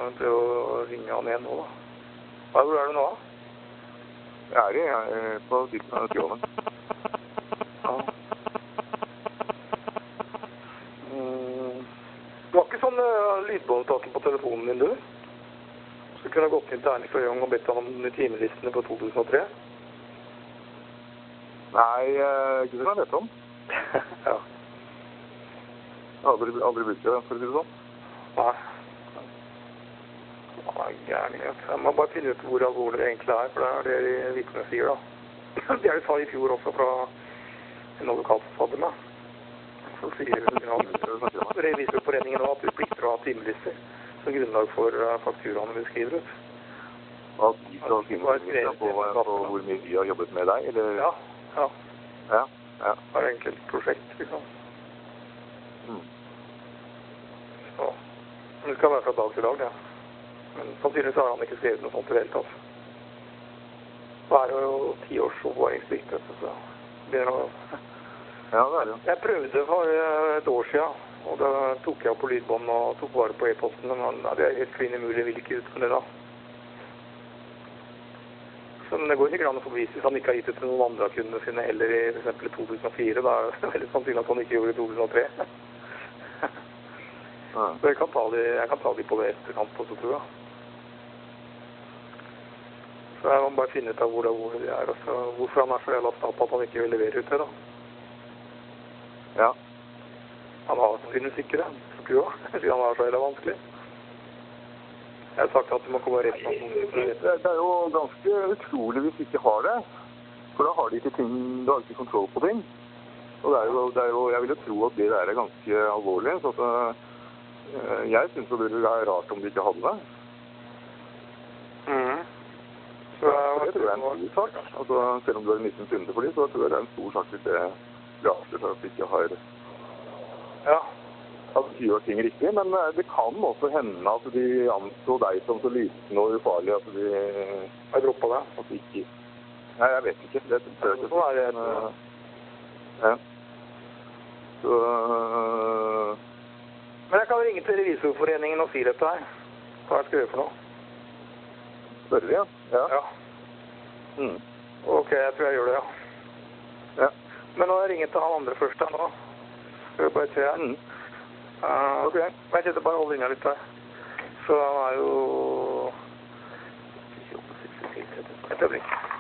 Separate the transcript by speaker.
Speaker 1: prøve å ringe han igjen nå da. Hvor er du nå da?
Speaker 2: Jeg er på siden av Tjånen.
Speaker 1: Ja. Du har ikke sånn lydbåndtaken på telefonen din, du? Så kunne ha gått inn til Erling for gang og bedt han om timelistene på 2003?
Speaker 2: Nei, ikke det jeg vet om.
Speaker 1: Ja.
Speaker 2: Jeg har aldri brukt det, for å si det sånn.
Speaker 1: Nei. Nei, gærlighet. Jeg må bare finne ut hvor alvorlig det egentlig er, for det er det de vitnene sier da. Det er det sa i fjor også fra en advokatforfatter med. Så sier Revisorforeningen nå at du plikter å ha timelister som grunnlag for fakturaene vi skriver ut.
Speaker 2: At de skal ha timelister på hvor mye de har jobbet med deg, eller?
Speaker 1: Ja, ja.
Speaker 2: Ja, ja.
Speaker 1: Det er egentlig et prosjekt, liksom. Så, men det skal være fra dag til dag, ja. Men samtidig så har han ikke skrevet noe sånt i det hele tatt. Så er det jo 10 års oppvaringsplikt, så begynner å...
Speaker 2: Ja, det er det jo.
Speaker 1: Jeg prøvde for et år siden, og da tok jeg opp på lydbånd og tok vare på e-posten, men det er helt klin umulig, jeg vil ikke ut med det da. Så det går ikke an å få bevist hvis han ikke har gitt det til noen andre av kundene sine, eller i for eksempel 2004, da er det veldig sannsynlig at han ikke gjorde det i 2003. Så jeg kan ta de på det etterkant også, tror jeg. Så jeg må bare finne ut av hvor det er, og så hvorfor han er så jævla stapp at han ikke vil levere ut det da.
Speaker 2: Ja.
Speaker 1: Han har sannsynligvis ikke det, tror jeg, siden han er så jævla vanskelig. Jeg har sagt at du må komme rett på.
Speaker 2: Det er jo ganske utrolig hvis de ikke har det. For da har de ikke ting, du har ikke kontroll på ting. Og det er jo, jeg vil jo tro at det der er ganske alvorlig, så at jeg synes det er rart om de ikke hadde det. Så det tror jeg er en stor sak. Altså, selv om du er en liten kunde for dem, så tror jeg det er en stor sak hvis det blir for at de ikke har at de gjør ting riktig. Men det kan også hende at de anså deg som så liten og ufarlig at de har droppet det. At de ikke... Nei, jeg vet ikke. Det tror jeg ikke. Ja. Så...
Speaker 1: Men jeg kan ringe til Revisorforeningen og si dette her. Hva skal jeg gjøre for noe?
Speaker 2: Spør vi, ja.
Speaker 1: Ja. Ok, jeg tror jeg gjør det, ja.
Speaker 2: Ja.
Speaker 1: Men nå har jeg ringet til han andre først da nå. Skal vi bare se her. Ok. Men jeg bare holde linja litt her. Så han er jo... Et øyeblikk.